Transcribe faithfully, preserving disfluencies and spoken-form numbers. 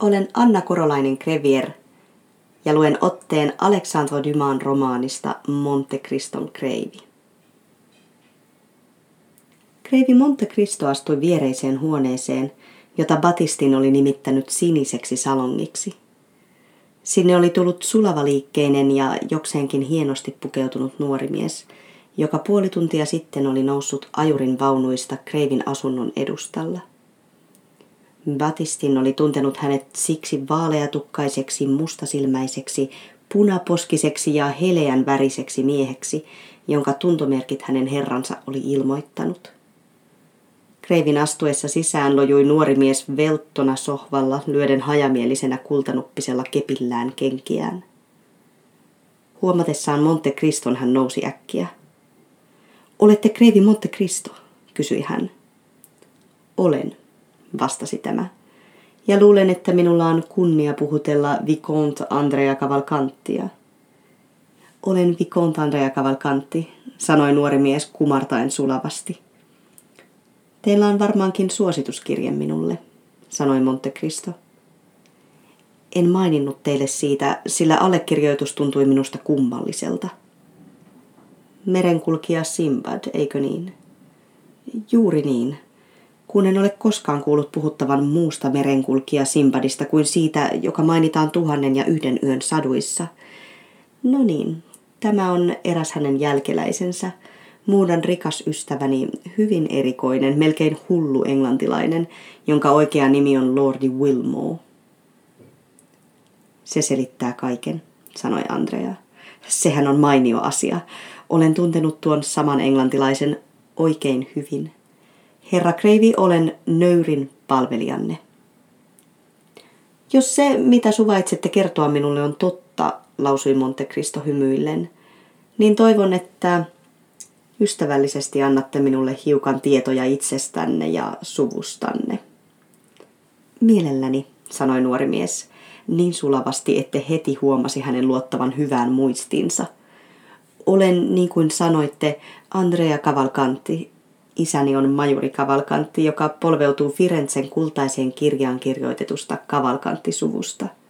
Olen Anna Korolainen Crevier ja luen otteen Alexandre Dumasin romaanista Monte Criston kreivi. Kreivi Monte Cristo astui viereiseen huoneeseen, jota Battistin oli nimittänyt siniseksi salongiksi. Sinne oli tullut sulavaliikkeinen ja jokseenkin hienosti pukeutunut nuori mies, joka puoli tuntia sitten oli noussut ajurin vaunuista Kreivin asunnon edustalla. Battistin oli tuntenut hänet siksi vaaleatukkaiseksi, mustasilmäiseksi, punaposkiseksi ja heleän väriseksi mieheksi, jonka tuntomerkit hänen herransa oli ilmoittanut. Kreivin astuessa sisään lojui nuori mies velttona sohvalla lyöden hajamielisenä kultanuppisella kepillään kenkiään. Huomatessaan Monte Criston hän nousi äkkiä. "Olette Kreivi Monte Cristo?" kysyi hän. "Olen", vastasi tämä, "ja luulen, että minulla on kunnia puhutella Vicomte Andrea Cavalcantia." "Olen Vicomte Andrea Cavalcanti", sanoi nuori mies kumartaen sulavasti. "Teillä on varmaankin suosituskirje minulle", sanoi Monte Cristo. "En maininnut teille siitä, sillä allekirjoitus tuntui minusta kummalliselta." "Merenkulkija Simbad, eikö niin?" "Juuri niin, kun en ole koskaan kuullut puhuttavan muusta merenkulkija Simbadista kuin siitä, joka mainitaan tuhannen ja yhden yön saduissa." "No niin, tämä on eräs hänen jälkeläisensä, muudan rikas ystäväni, hyvin erikoinen, melkein hullu englantilainen, jonka oikea nimi on Lordi Wilmore." "Se selittää kaiken", sanoi Andrea. "Sehän on mainio asia. Olen tuntenut tuon saman englantilaisen oikein hyvin. Herra Kreivi, olen nöyrin palvelijanne." "Jos se, mitä suvaitsette kertoa minulle, on totta", lausui Monte Cristo hymyillen, "niin toivon, että ystävällisesti annatte minulle hiukan tietoja itsestänne ja suvustanne." "Mielelläni", sanoi nuori mies, niin sulavasti, ette heti huomasi hänen luottavan hyvään muistinsa. "Olen, niin kuin sanoitte, Andrea Cavalcanti. Isäni on majuri Cavalcanti, joka polveutuu Firenzen kultaiseen kirjaan kirjoitetusta Cavalcanti-suvusta.